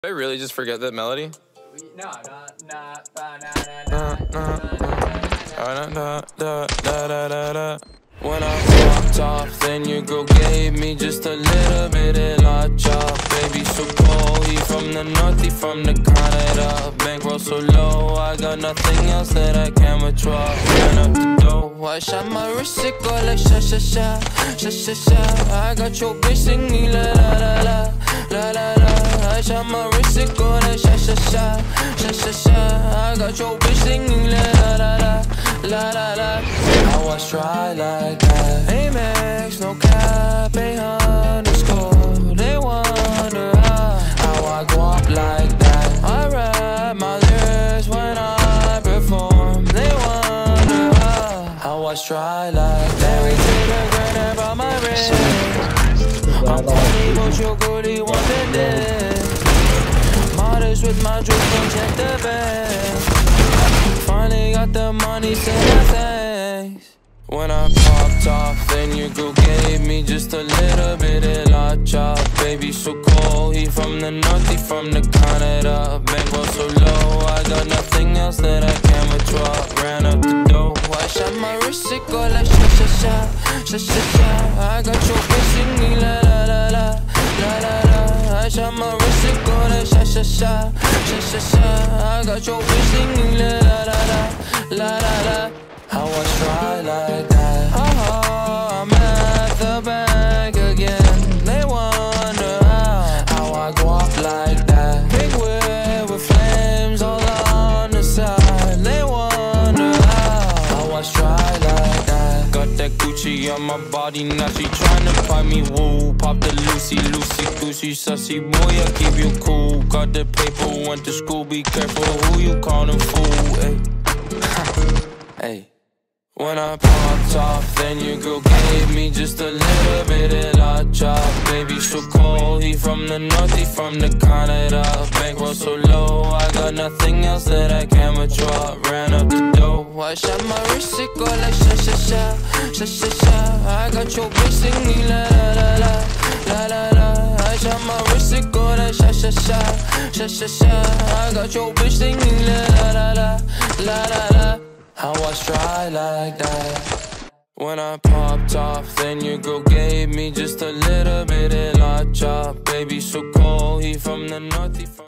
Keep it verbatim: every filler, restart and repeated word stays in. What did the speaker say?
Did I really just forget that melody? No, no, no, When I walked off, then your girl gave me just a little bit of la chop. Baby, so cold, he from the north, he from the Canada. Bankroll so low, I got nothing else that I can withdraw. Ran up the dough, I shot my wrist, it go like sha sha sha, sha sha sha. I got your bitch singing la la la la, la la la. I shot my wrist, it go like sha sha sha, sha sha sha. I got your bitch singing la la la la, la la la. I was try like that. Amex, no cap, a underscore. They wonder how, how I go up like that. I rap my lyrics when I perform. They wonder how, how I try like that. We take the granite by my wrist. I'm funny, but you're good, he wanted this. Modest with my drip, don't check the bag. Finally got the money, say my thanks. When I popped off, then your girl gave me just a little bit of la chop. Baby, so cold, he from the north, he from the Canada. Bankroll so low, I got nothing else that I can withdraw. Ran up the dough, I shot my wrist, it go like sha sha sha, sha sha sha. I got your bitch singing la la la la, la la la. I shot my wrist, it go like sha sha sha, sha sha sha. I got your bitch singing la la la la, la la la. How I try like that. Oh, I'm at the bank again. They wonder how, how I go up like that. Big whip with flames all on the side. They wonder how, how I try like that. Got that Gucci on my body, now she tryna buy me woo. Pop the Lucy, Lucy, Lucy, sussy boy, I keep you cool. Got the paper, went to school, be careful who you callin' fool. Ay. Hey. When I popped off, then your girl gave me just a little bit of la chop. Baby, so cold, he from the north, he from the Canada. Bankroll so low, I got nothing else that I can withdraw. Ran up the dough, I shot my wrist, it go like sha sha sha, sha sha sha. I got your bitch singing la la la la, la la la. I shot my wrist, it go like sha sha sha, sha sha sha. I got your bitch singing la la la la, la la la. How I try like that. When I popped off, then your girl gave me just a little bit of la chop. Baby, so cold, he from the north, he from